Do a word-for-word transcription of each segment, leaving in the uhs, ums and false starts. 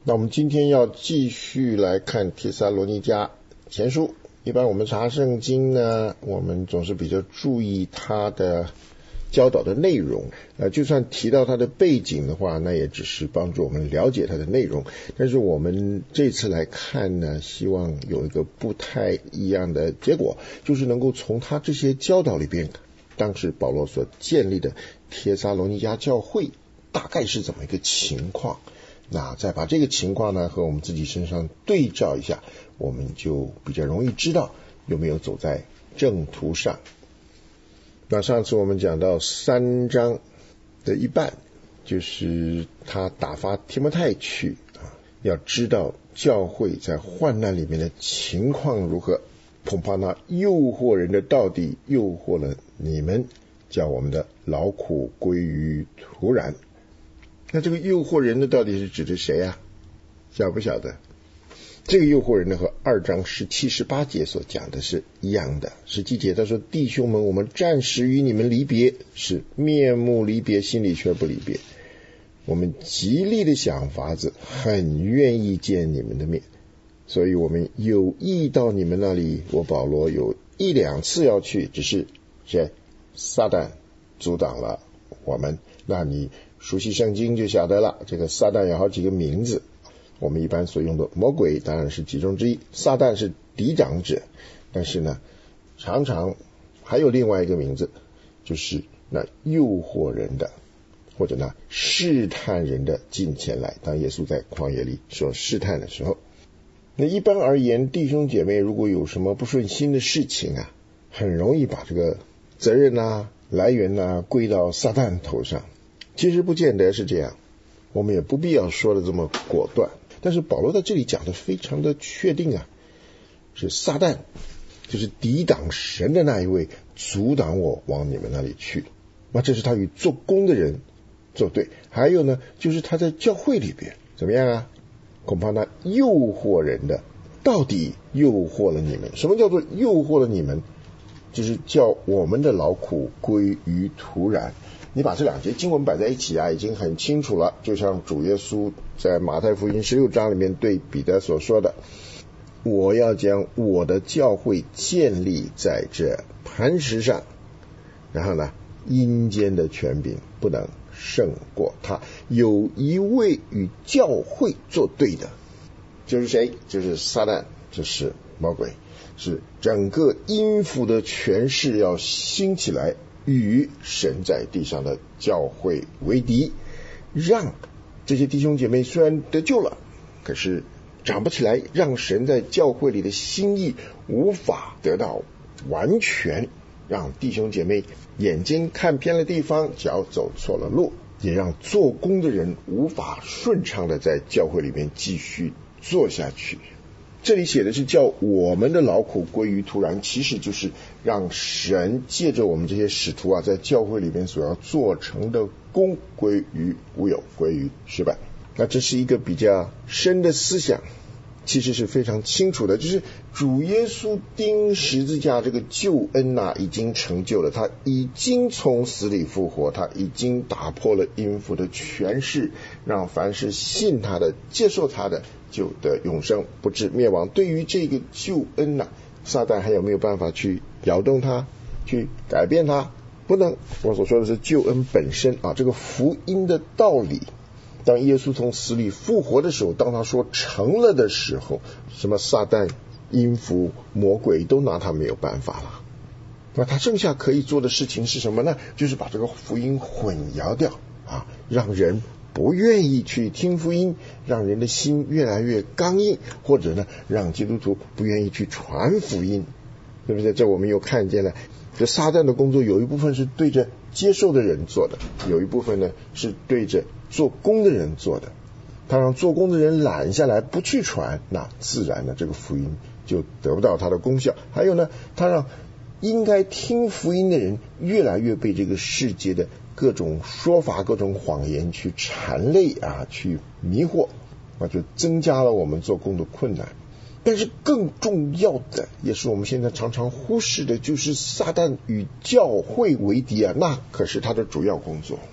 那我们今天要继续来看帖撒罗尼迦前书。一般我们查圣经呢，我们总是比较注意它的教导的内容，呃，就算提到它的背景的话，那也只是帮助我们了解它的内容。但是我们这次来看呢，希望有一个不太一样的结果，就是能够从他这些教导里边，当时保罗所建立的帖撒罗尼迦教会大概是怎么一个情况，那再把这个情况呢和我们自己身上对照一下，我们就比较容易知道有没有走在正途上。那上次我们讲到三章的一半，就是他打发提摩太去啊，要知道教会在患难里面的情况如何，恐怕那诱惑人的道理诱惑了你们，叫我们的劳苦归于徒然。那这个诱惑人的到底是指的谁啊？晓不晓得？这个诱惑人呢和二章十七十八节所讲的是一样的。十七节他说，弟兄们，我们暂时与你们离别，是面目离别，心里却不离别。我们极力的想法子，很愿意见你们的面，所以我们有意到你们那里。我保罗有一两次要去，只是谁？撒旦阻挡了我们。那你熟悉圣经就晓得了，这个撒旦有好几个名字，我们一般所用的魔鬼当然是其中之一，撒旦是抵挡者，但是呢常常还有另外一个名字，就是那诱惑人的，或者呢试探人的近前来。当耶稣在旷野里说试探的时候，那一般而言，弟兄姐妹如果有什么不顺心的事情啊，很容易把这个责任啊来源啊归到撒旦头上。其实不见得是这样，我们也不必要说的这么果断。但是保罗在这里讲的非常的确定啊，是撒旦，就是抵挡神的那一位，阻挡我往你们那里去。那这是他与做工的人作对。还有呢，就是他在教会里边怎么样啊？恐怕那诱惑人的到底诱惑了你们。什么叫做诱惑了你们？就是叫我们的劳苦归于徒然。你把这两节经文摆在一起啊，已经很清楚了。就像主耶稣在马太福音十六章里面对彼得所说的，我要将我的教会建立在这磐石上，然后呢，阴间的权柄不能胜过他。有一位与教会作对的，就是谁？就是撒旦，就是魔鬼，是整个阴府的权势要兴起来，与神在地上的教会为敌，让这些弟兄姐妹虽然得救了，可是长不起来，让神在教会里的心意无法得到完全，让弟兄姐妹眼睛看偏了地方，脚走错了路，也让做工的人无法顺畅的在教会里面继续做下去。这里写的是叫我们的劳苦归于徒然，其实就是让神借着我们这些使徒啊，在教会里面所要做成的功归于无有，归于失败。那这是一个比较深的思想，其实是非常清楚的，就是主耶稣钉十字架这个救恩啊，已经成就了，他已经从死里复活，他已经打破了阴府的权势，让凡是信他的接受他的就得永生，不至灭亡。对于这个救恩啊，撒旦还有没有办法去摇动它，去改变它？不能。我所说的是救恩本身啊，这个福音的道理。当耶稣从死里复活的时候，当他说成了的时候，什么撒旦、阴府、魔鬼都拿他没有办法了。那他剩下可以做的事情是什么呢？就是把这个福音混淆掉啊，让人不愿意去听福音，让人的心越来越刚硬，或者呢，让基督徒不愿意去传福音，对不对？这我们又看见了，这撒旦的工作有一部分是对着接受的人做的，有一部分呢是对着做工的人做的。他让做工的人懒下来不去传，那自然呢这个福音就得不到它的功效。还有呢，他让应该听福音的人越来越被这个世界的各种说法、各种谎言去缠累啊，去迷惑，那就增加了我们做工的困难。但是更重要的，也是我们现在常常忽视的，就是撒旦与教会为敌啊，那可是他的主要工作。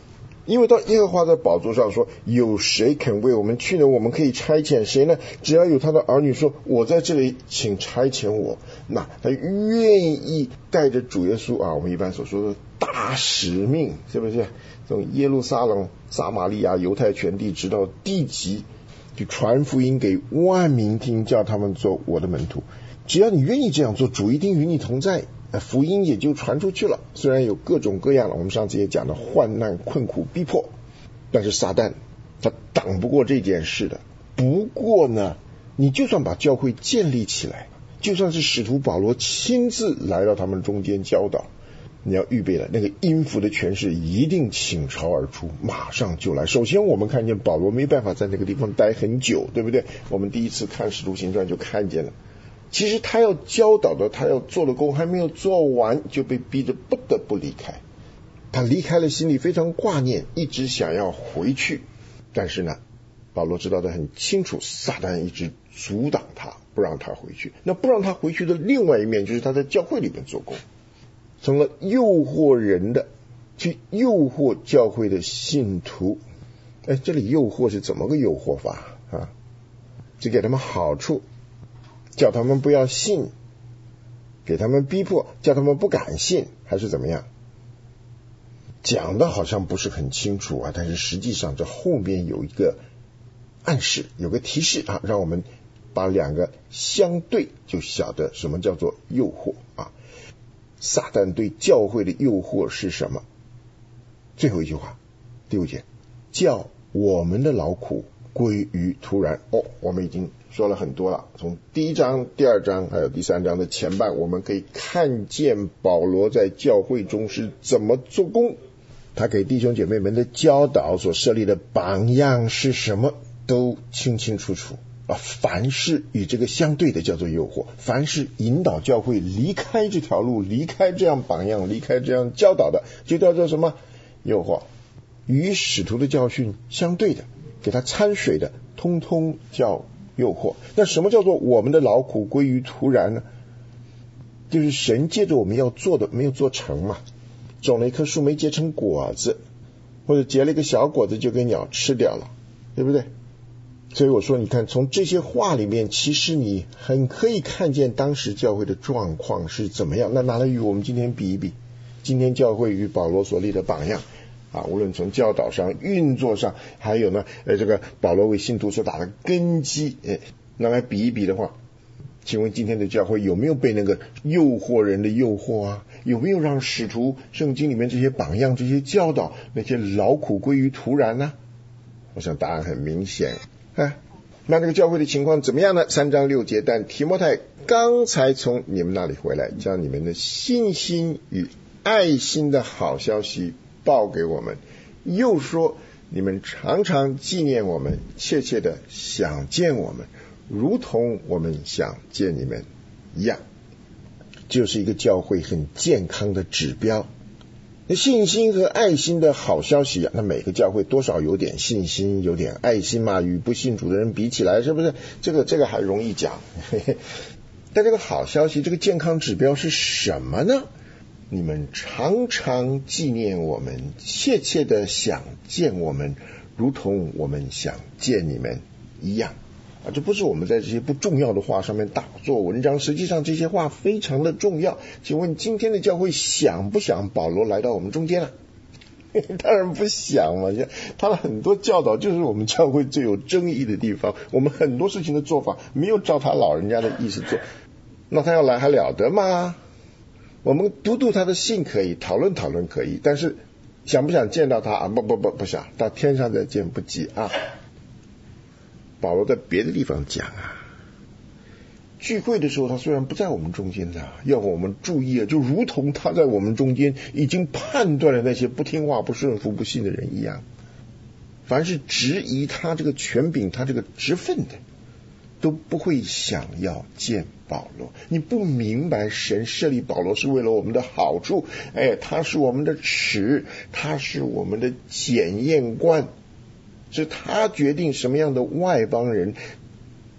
因为到耶和华的宝座上说，有谁肯为我们去呢？我们可以差遣谁呢？只要有他的儿女说，我在这里，请差遣我。那他愿意带着主耶稣啊，我们一般所说的大使命，是不是？从耶路撒冷、撒玛利亚、犹太全地，直到地极，去传福音给万民听，叫他们做我的门徒。只要你愿意这样做，主一定与你同在，福音也就传出去了。虽然有各种各样的，我们上次也讲了患难、困苦、逼迫，但是撒旦他挡不过这件事的。不过呢，你就算把教会建立起来，就算是使徒保罗亲自来到他们中间教导，你要预备了，那个阴符的权势一定倾巢而出，马上就来。首先我们看见保罗没办法在那个地方待很久，对不对？我们第一次看使徒行传就看见了，其实他要教导的，他要做的工还没有做完，就被逼得不得不离开。他离开了，心里非常挂念，一直想要回去。但是呢，保罗知道的很清楚，撒旦一直阻挡他，不让他回去。那不让他回去的另外一面，就是他在教会里面做工，成了诱惑人的，去诱惑教会的信徒。哎，这里诱惑是怎么个诱惑法啊？只给他们好处，叫他们不要信，给他们逼迫，叫他们不敢信，还是怎么样？讲的好像不是很清楚啊，但是实际上这后面有一个暗示，有个提示啊，让我们把两个相对，就晓得什么叫做诱惑啊。撒旦对教会的诱惑是什么？最后一句话，第五节，叫我们的劳苦归于突然。哦，我们已经说了很多了，从第一章、第二章还有第三章的前半，我们可以看见保罗在教会中是怎么做工，他给弟兄姐妹们的教导所设立的榜样是什么，都清清楚楚啊。凡是与这个相对的叫做诱惑，凡是引导教会离开这条路，离开这样榜样，离开这样教导的，就叫做什么诱惑。与使徒的教训相对的，给他掺水的，通通叫诱惑。那什么叫做我们的劳苦归于突然呢？就是神借着我们要做的没有做成嘛，种了一棵树没结成果子，或者结了一个小果子就给鸟吃掉了，对不对？所以我说，你看从这些话里面，其实你很可以看见当时教会的状况是怎么样。那拿来与我们今天比一比，今天教会与保罗所立的榜样啊，无论从教导上、运作上，还有呢，呃，这个保罗为信徒所打的根基，呃，拿来比一比的话，请问今天的教会有没有被那个诱惑人的诱惑啊？有没有让使徒圣经里面这些榜样、这些教导，那些劳苦归于突然呢？我想答案很明显。哎，那这个教会的情况怎么样呢？三章六节，但提摩太刚才从你们那里回来，将你们的信心与爱心的好消息报给我们，又说你们常常纪念我们，切切的想见我们，如同我们想见你们一样。就是一个教会很健康的指标。那信心和爱心的好消息啊，那每个教会多少有点信心，有点爱心嘛，与不信主的人比起来，是不是？这个这个还容易讲。嘿嘿，但这个好消息，这个健康指标是什么呢？你们常常纪念我们，切切的想见我们，如同我们想见你们一样。啊，这不是我们在这些不重要的话上面大做文章，实际上这些话非常的重要。请问今天的教会想不想保罗来到我们中间啊？当然不想嘛，他的很多教导就是我们教会最有争议的地方，我们很多事情的做法没有照他老人家的意思做，那他要来还了得吗？我们读读他的信可以，讨论讨论可以，但是想不想见到他啊？不不不不想，到天上再见不急啊。保罗在别的地方讲啊，聚会的时候他虽然不在我们中间的，要我们注意啊，就如同他在我们中间已经判断了那些不听话、不顺服、不信的人一样。凡是质疑他这个权柄、他这个职分的，都不会想要见保罗。你不明白神设立保罗是为了我们的好处，哎，他是我们的尺，他是我们的检验官，是他决定什么样的外邦人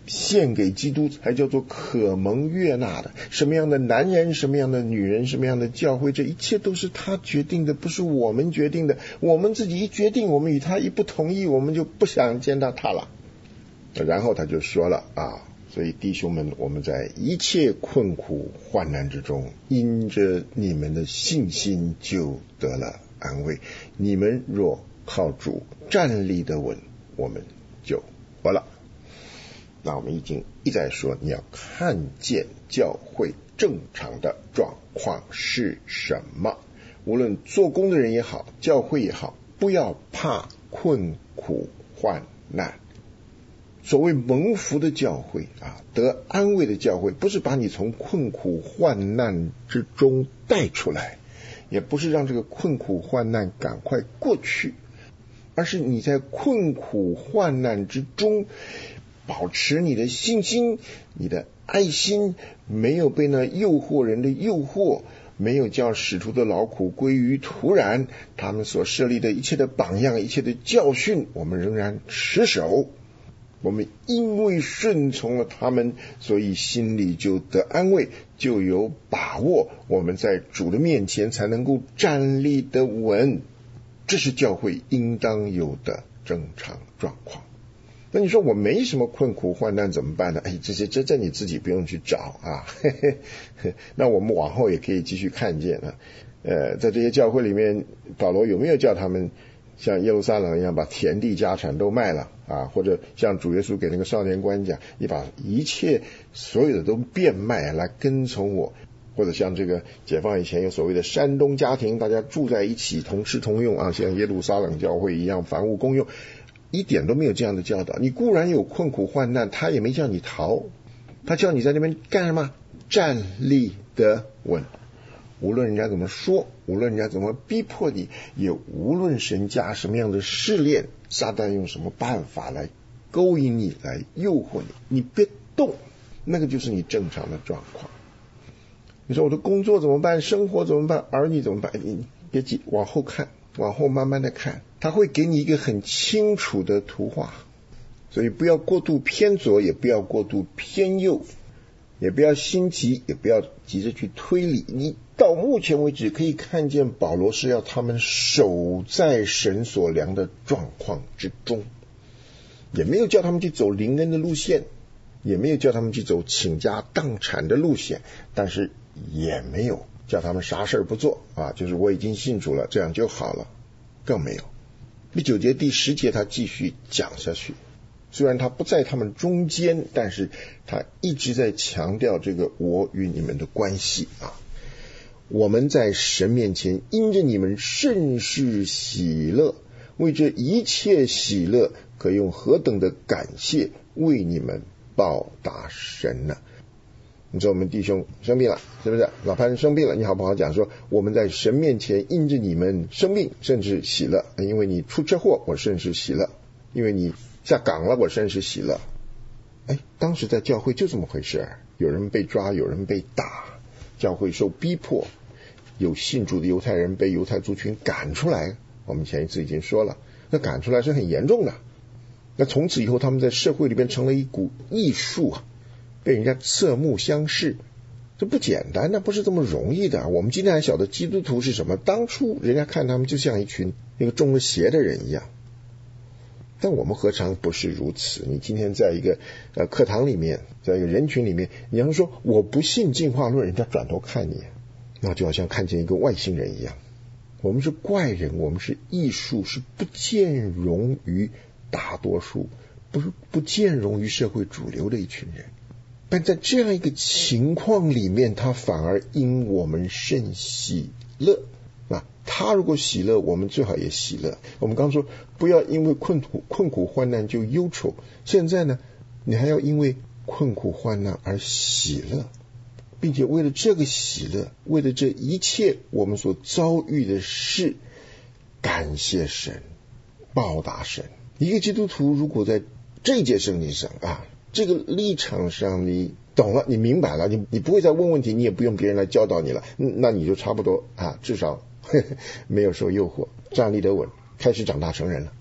献给基督才叫做可蒙悦纳的。什么样的男人，什么样的女人，什么样的教会，这一切都是他决定的，不是我们决定的。我们自己一决定，我们与他一不同意，我们就不想见到他了。然后他就说了啊，所以弟兄们，我们在一切困苦患难之中，因着你们的信心就得了安慰。你们若靠主站立得稳，我们就活了。那我们已经一再说，你要看见教会正常的状况是什么。无论做工的人也好，教会也好，不要怕困苦患难。所谓蒙福的教会啊，得安慰的教会，不是把你从困苦患难之中带出来，也不是让这个困苦患难赶快过去，而是你在困苦患难之中保持你的信心，你的爱心，没有被那诱惑人的诱惑，没有叫使徒的劳苦归于徒然，他们所设立的一切的榜样，一切的教训，我们仍然持守。我们因为顺从了他们，所以心里就得安慰，就有把握，我们在主的面前才能够站立得稳。这是教会应当有的正常状况。那你说我没什么困苦患难怎么办呢？哎，这些这这你自己不用去找啊。嘿嘿嘿，那我们往后也可以继续看见啊。呃，在这些教会里面，保罗有没有叫他们像耶路撒冷一样把田地家产都卖了啊？或者像主耶稣给那个少年官讲，你把一切所有的都变卖来跟从我。或者像这个解放以前有所谓的山东家庭，大家住在一起同吃同用啊，像耶路撒冷教会一样房屋公用，一点都没有这样的教导。你固然有困苦患难，他也没叫你逃，他叫你在那边干什么？站立得稳。无论人家怎么说，无论人家怎么逼迫你，也无论神加什么样的试炼，撒旦用什么办法来勾引你，来诱惑你，你别动，那个就是你正常的状况。你说我的工作怎么办？生活怎么办？儿女怎么办？你别急，往后看，往后慢慢的看，他会给你一个很清楚的图画。所以不要过度偏左，也不要过度偏右，也不要心急，也不要急着去推理。你到目前为止可以看见保罗是要他们守在神所量的状况之中，也没有叫他们去走灵恩的路线，也没有叫他们去走倾家荡产的路线，但是也没有叫他们啥事不做啊，就是我已经信主了，这样就好了，更没有。第九节第十节他继续讲下去，虽然他不在他们中间，但是他一直在强调这个我与你们的关系啊。我们在神面前因着你们甚是喜乐，为这一切喜乐可用何等的感谢为你们报答神呢？你说我们弟兄生病了，是不是？老潘生病了，你好不好讲说我们在神面前因着你们生病甚至喜乐，因为你出车祸我甚是喜乐，因为你下岗了我甚是喜乐。哎，当时在教会就这么回事，有人被抓，有人被打，教会受逼迫，有信主的犹太人被犹太族群赶出来，我们前一次已经说了，那赶出来是很严重的。那从此以后他们在社会里边成了一股艺术啊，被人家侧目相视，这不简单，那不是这么容易的。我们今天还晓得基督徒是什么，当初人家看他们就像一群那个中了邪的人一样，但我们何尝不是如此？你今天在一个呃课堂里面，在一个人群里面，你要说我不信进化论，人家转头看你，那就好像看见一个外星人一样。我们是怪人，我们是艺术，是不见容于大多数，不是不见容于社会主流的一群人。但在这样一个情况里面，他反而因我们甚喜乐啊！他如果喜乐，我们最好也喜乐。我们刚说不要因为困苦困苦患难就忧愁，现在呢，你还要因为困苦患难而喜乐，并且为了这个喜乐，为了这一切我们所遭遇的事，感谢神，报答神。一个基督徒如果在这一节圣经上啊，这个立场上你懂了，你明白了，你你不会再问问题，你也不用别人来教导你了，那你就差不多啊，至少呵呵没有受诱惑，站立得稳，开始长大成人了。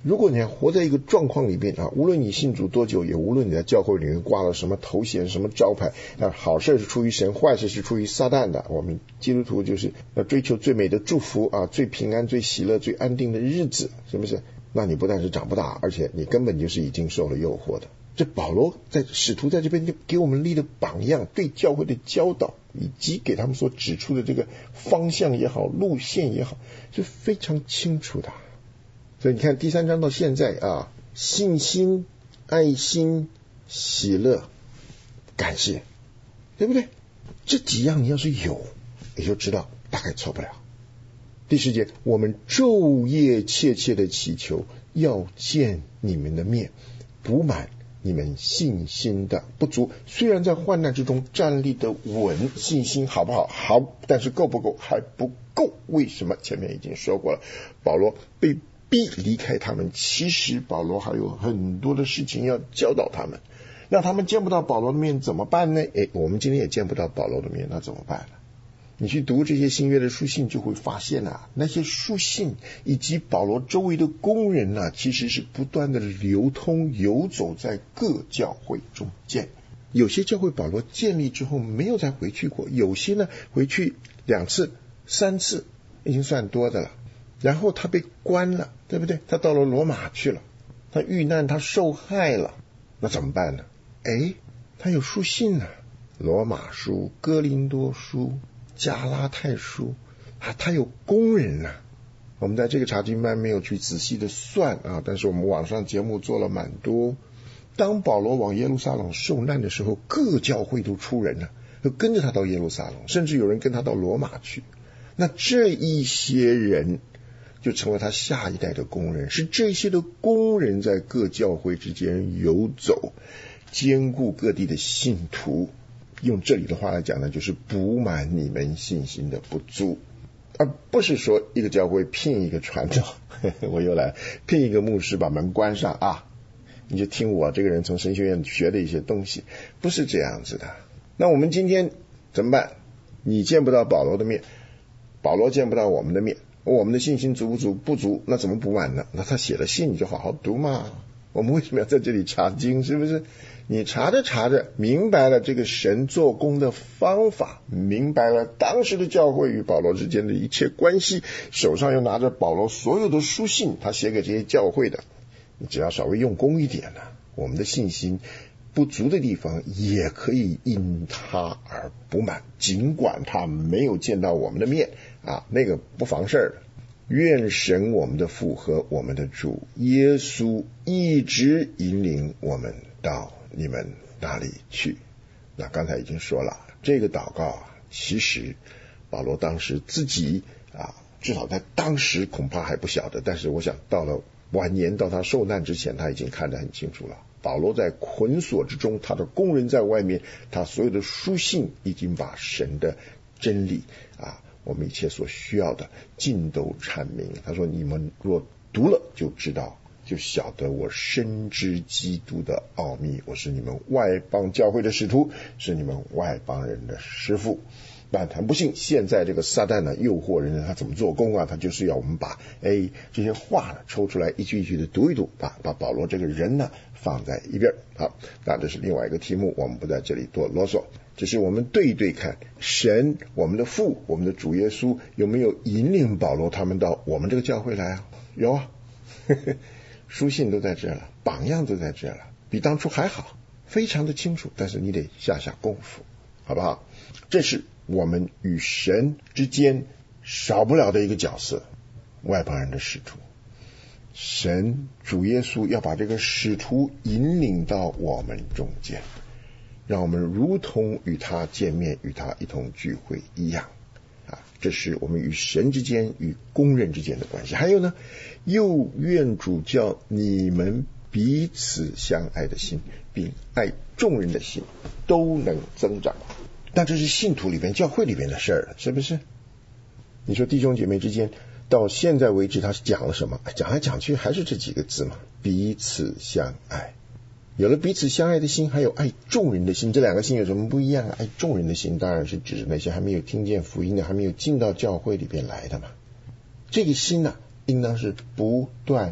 如果你还活在一个状况里面啊，无论你信主多久，也无论你在教会里面挂了什么头衔、什么招牌，啊，好事是出于神，坏事是出于撒旦的。我们基督徒就是要追求最美的祝福啊，最平安、最喜乐、最安定的日子，是不是？那你不但是长不大，而且你根本就是已经受了诱惑的。这保罗在使徒在这边就给我们立的榜样，对教会的教导，以及给他们所指出的这个方向也好、路线也好，是非常清楚的。所以你看第三章到现在啊，信心、爱心、喜乐、感谢，对不对？这几样你要是有，也就知道大概错不了。第十节，我们昼夜切切的祈求，要见你们的面，补满你们信心的不足。虽然在患难之中站立的稳，信心好不好？好，但是够不够？还不够。为什么？前面已经说过了，保罗被逼离开他们，其实保罗还有很多的事情要教导他们，让他们见不到保罗的面怎么办呢？诶，我们今天也见不到保罗的面，那怎么办呢？你去读这些新约的书信，就会发现啊，那些书信以及保罗周围的工人啊，其实是不断的流通游走在各教会中间。有些教会保罗建立之后没有再回去过，有些呢回去两次三次已经算多的了。然后他被关了，对不对？他到了罗马去了，他遇难，他受害了，那怎么办呢？诶，他有书信啊，罗马书、哥林多书、加拉太书啊，他有工人啊。我们在这个查经班没有去仔细的算啊，但是我们网上节目做了蛮多。当保罗往耶路撒冷受难的时候，各教会都出人了，都跟着他到耶路撒冷，甚至有人跟他到罗马去。那这一些人就成为他下一代的工人，是这些的工人在各教会之间游走，兼顾各地的信徒。用这里的话来讲呢，就是补满你们信心的不足，而不是说一个教会聘一个传道，我又来聘一个牧师把门关上啊，你就听我这个人从神学院学的一些东西，不是这样子的。那我们今天怎么办？你见不到保罗的面，保罗见不到我们的面，我们的信心足不足？不足，那怎么补满呢？那他写的信你就好好读嘛。我们为什么要在这里查经？是不是？你查着查着明白了这个神做工的方法，明白了当时的教会与保罗之间的一切关系，手上又拿着保罗所有的书信，他写给这些教会的，你只要稍微用功一点呢，我们的信心不足的地方也可以因他而补满，尽管他没有见到我们的面啊，那个不妨事儿。愿神我们的父和我们的主耶稣一直引领我们到你们那里去。那刚才已经说了，这个祷告啊，其实保罗当时自己啊，至少在当时恐怕还不晓得，但是我想到了晚年，到他受难之前，他已经看得很清楚了。保罗在捆锁之中，他的工人在外面，他所有的书信已经把神的真理啊，我们一切所需要的尽都阐明。他说你们若读了就知道，就晓得我深知基督的奥秘，我是你们外邦教会的使徒，是你们外邦人的师傅。但很不幸，现在这个撒旦呢，诱惑人，他怎么做工啊？他就是要我们把哎这些话呢抽出来，一句一句的读一读，把把保罗这个人呢放在一边。好，那这是另外一个题目，我们不在这里多啰嗦，只是我们对一对看，神我们的父，我们的主耶稣有没有引领保罗他们到我们这个教会来啊？有啊，呵呵，书信都在这了，榜样都在这了，比当初还好，非常的清楚，但是你得下下功夫，好不好？这是我们与神之间少不了的一个角色，外邦人的使徒。神主耶稣要把这个使徒引领到我们中间，让我们如同与他见面，与他一同聚会一样啊，这是我们与神之间与工人之间的关系。还有呢，又愿主叫你们彼此相爱的心，并爱众人的心都能增长。但这是信徒里边教会里边的事儿，是不是？你说弟兄姐妹之间到现在为止他是讲了什么？讲来讲去还是这几个字嘛，彼此相爱。有了彼此相爱的心，还有爱众人的心，这两个心有什么不一样啊？爱众人的心当然是指那些还没有听见福音的，还没有进到教会里边来的嘛。这个心呢、啊，应当是不断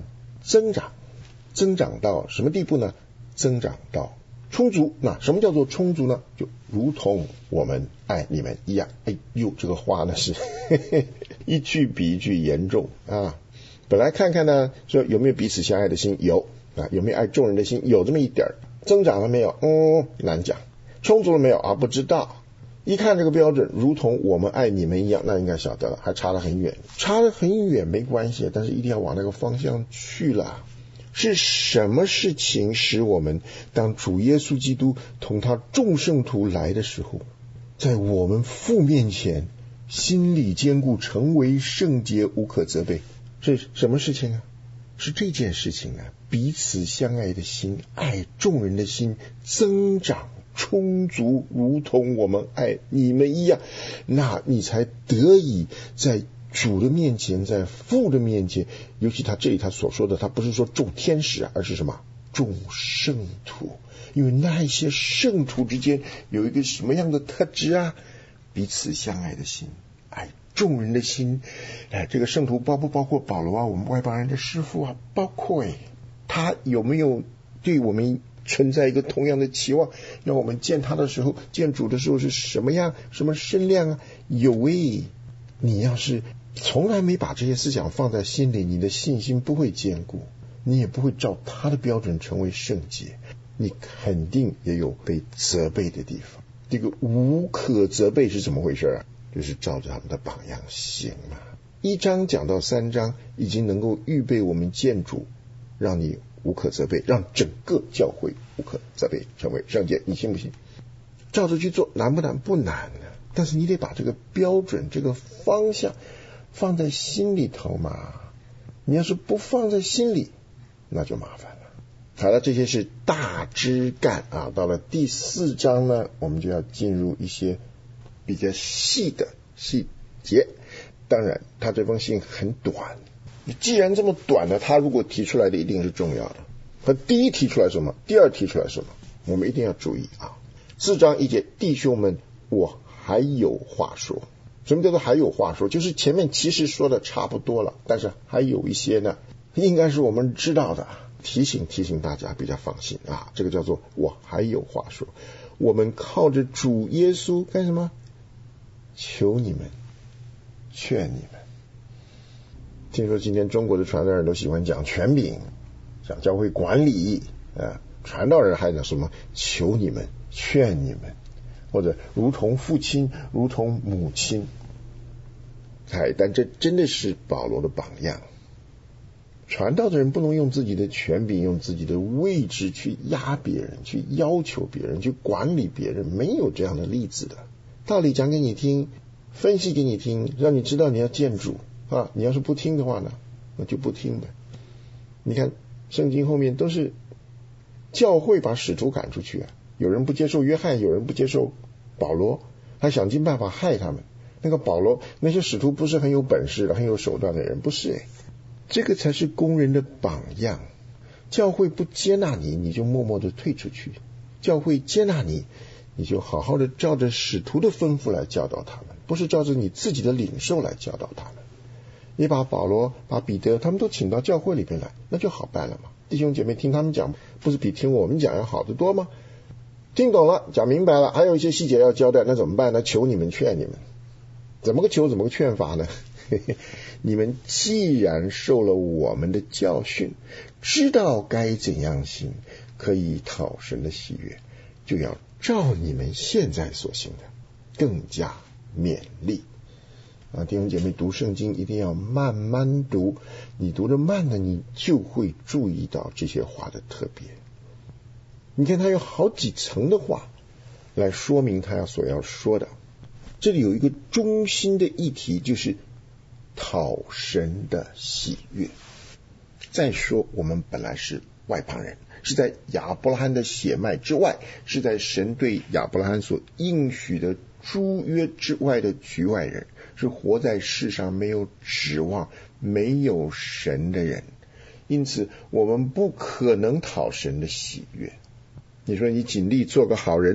增长，增长到什么地步呢？增长到充足。那什么叫做充足呢？就如同我们爱你们一样。哎呦，这个话呢是嘿嘿一句比一句严重啊。本来看看呢，说有没有彼此相爱的心，有啊，有没有爱众人的心，有这么一点儿。增长了没有？嗯，难讲。充足了没有啊？不知道。一看这个标准，如同我们爱你们一样，那应该晓得了，还差得很远。差得很远没关系，但是一定要往那个方向去了。是什么事情使我们当主耶稣基督同他众圣徒来的时候，在我们父面前心里坚固，成为圣洁，无可责备？是什么事情啊？是这件事情啊，彼此相爱的心，爱众人的心增长充足，如同我们爱你们一样，那你才得以在主的面前，在父的面前，尤其他这里他所说的，他不是说众天使啊，而是什么？众圣徒。因为那一些圣徒之间有一个什么样的特质啊？彼此相爱的心，爱众人的心。哎，这个圣徒包不包括保罗啊，我们外邦人的师父啊？包括。哎，他有没有对我们存在一个同样的期望，让我们见他的时候，见主的时候是什么样，什么身量啊？有诶。你要是从来没把这些思想放在心里，你的信心不会坚固，你也不会照他的标准成为圣洁，你肯定也有被责备的地方。这个无可责备是怎么回事啊？就是照着他们的榜样行嘛。一章讲到三章，已经能够预备我们见主，让你无可责备，让整个教会无可责备，成为圣洁。你信不信？照着去做，难不难？不难的。但是你得把这个标准，这个方向放在心里头嘛。你要是不放在心里，那就麻烦了。好了，这些是大枝干啊。到了第四章呢，我们就要进入一些比较细的细节。当然他这封信很短，既然这么短呢，他如果提出来的一定是重要的。他第一提出来什么，第二提出来什么，我们一定要注意啊。四章一节，弟兄们，我还有话说。什么叫做还有话说？就是前面其实说的差不多了，但是还有一些呢，应该是我们知道的，提醒提醒大家比较放心啊。这个叫做我还有话说。我们靠着主耶稣干什么？求你们，劝你们。听说今天中国的传道人都喜欢讲权柄，讲教会管理啊，传道人还讲什么？求你们，劝你们。或者如同父亲，如同母亲。哎，但这真的是保罗的榜样。传道的人不能用自己的权柄，用自己的位置去压别人，去要求别人，去管理别人，没有这样的例子的。道理讲给你听，分析给你听，让你知道你要见主啊。你要是不听的话呢，那就不听呗。你看圣经后面都是教会把使徒赶出去啊。有人不接受约翰，有人不接受保罗，还想尽办法害他们。那个保罗，那些使徒不是很有本事的，很有手段的人，不是诶。这个才是工人的榜样。教会不接纳你，你就默默的退出去；教会接纳你，你就好好的照着使徒的吩咐来教导他们，不是照着你自己的领受来教导他们。你把保罗、把彼得他们都请到教会里边来，那就好办了嘛。弟兄姐妹听他们讲，不是比听我们讲要好得多吗？听懂了，讲明白了，还有一些细节要交代，那怎么办呢？求你们，劝你们。怎么个求，怎么个劝法呢？你们既然受了我们的教训，知道该怎样行，可以讨神的喜悦，就要照你们现在所行的更加勉励啊！弟兄姐妹，读圣经一定要慢慢读，你读得慢了，你就会注意到这些话的特别。你看他有好几层的话来说明他要所要说的。这里有一个中心的议题，就是讨神的喜悦。再说我们本来是外邦人，是在亚伯拉罕的血脉之外，是在神对亚伯拉罕所应许的诸约之外的局外人，是活在世上没有指望、没有神的人。因此我们不可能讨神的喜悦。你说你尽力做个好人，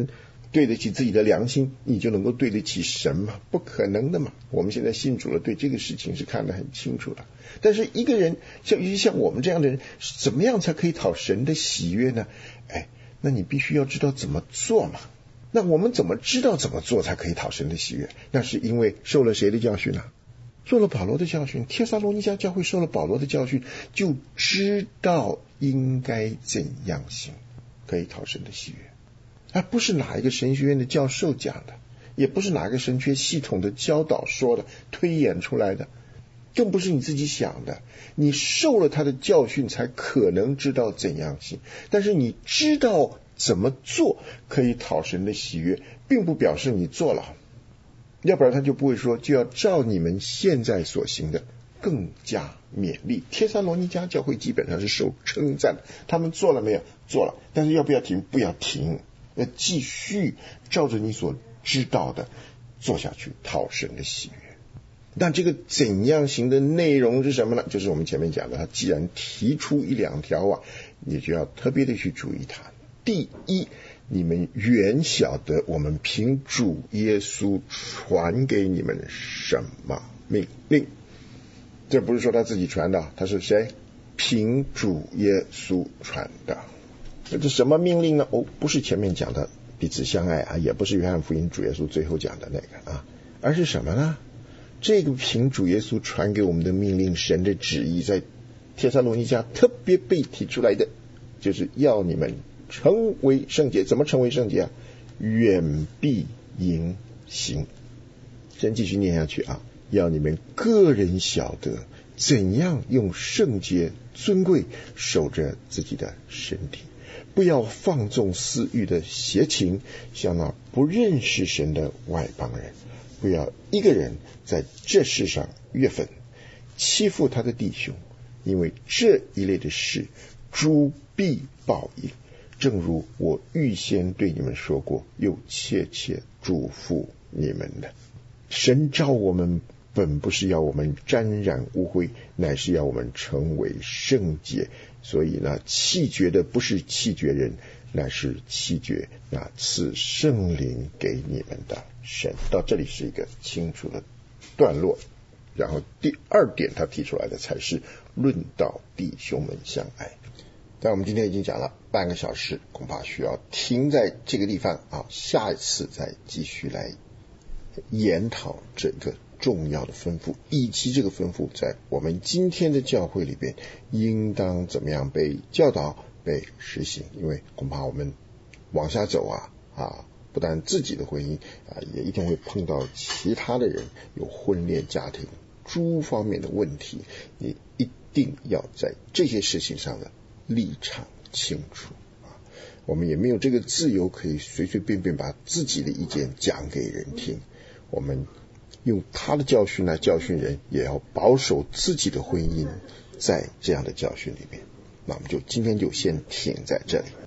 对得起自己的良心，你就能够对得起神吗？不可能的嘛。我们现在信主了，对这个事情是看得很清楚的。但是一个人像像我们这样的人，怎么样才可以讨神的喜悦呢？哎，那你必须要知道怎么做嘛。那我们怎么知道怎么做才可以讨神的喜悦？那是因为受了谁的教训啊？受了保罗的教训。帖撒罗尼迦教会受了保罗的教训，就知道应该怎样行，可以讨神的喜悦。而不是哪一个神学院的教授讲的，也不是哪个神学系统的教导说的，推演出来的，更不是你自己想的。你受了他的教训才可能知道怎样行，但是你知道怎么做可以讨神的喜悦，并不表示你做了，要不然他就不会说就要照你们现在所行的更加勉励。帖撒罗尼迦教会基本上是受称赞的，他们做了没有？做了，但是要不要停？不要停，要继续照着你所知道的做下去，讨神的喜悦。那这个怎样行的内容是什么呢？就是我们前面讲的，他既然提出一两条啊，你就要特别的去注意它。第一，你们原晓得我们凭主耶稣传给你们什么命令。这不是说他自己传的，他是谁？凭主耶稣传的。这什么命令呢？哦，不是前面讲的彼此相爱啊，也不是约翰福音主耶稣最后讲的那个啊，而是什么呢？这个凭主耶稣传给我们的命令，神的旨意在帖撒罗尼迦特别被提出来的，就是要你们成为圣洁。怎么成为圣洁啊？远避淫行。先继续念下去啊，要你们个人晓得怎样用圣洁尊贵守着自己的身体，不要放纵私欲的邪情，像那不认识神的外邦人。不要一个人在这世上越分，欺负他的弟兄，因为这一类的事主必报应。正如我预先对你们说过，又切切嘱咐你们的。神召我们本不是要我们沾染污秽，乃是要我们成为圣洁。所以呢，弃绝的不是弃绝人，乃是弃绝那赐圣灵给你们的神。到这里是一个清楚的段落。然后第二点他提出来的才是论到弟兄们相爱。但我们今天已经讲了半个小时，恐怕需要停在这个地方啊，下一次再继续来研讨这个重要的吩咐，以及这个吩咐在我们今天的教会里边应当怎么样被教导、被实行。因为恐怕我们往下走啊啊，不但自己的婚姻啊，也一定会碰到其他的人有婚恋家庭诸方面的问题，你一定要在这些事情上的立场清楚啊。我们也没有这个自由可以随随便便把自己的意见讲给人听，我们用他的教训来教训人，也要保守自己的婚姻在这样的教训里面。那我们就今天就先停在这里。